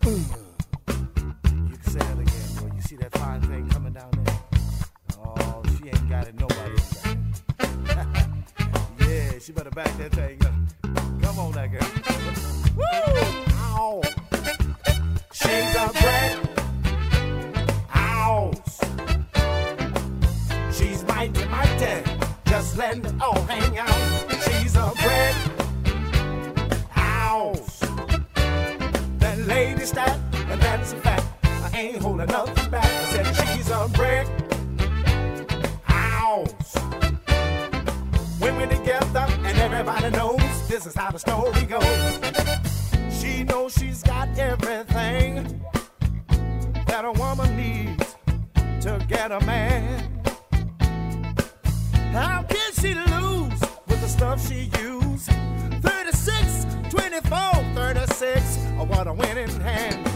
You can say it again, boy. You see that fine thing coming down there? Oh, she ain't got it. Nobody got it. Yeah, she better back that thing up. Come on, that girl. Woo! Ow! She's a brat. Ow! She's mighty, mighty. Just let it all hang out. She's a brat. Ow! That lady's that, and that's a fact. I ain't holding nothing back. I said she's a brick. Ow! When we're together, and everybody knows this is how the story goes. She knows she's got everything that a woman needs to get a man. How can she lose with the stuff she used? 36, 24, 36, what a winning hand.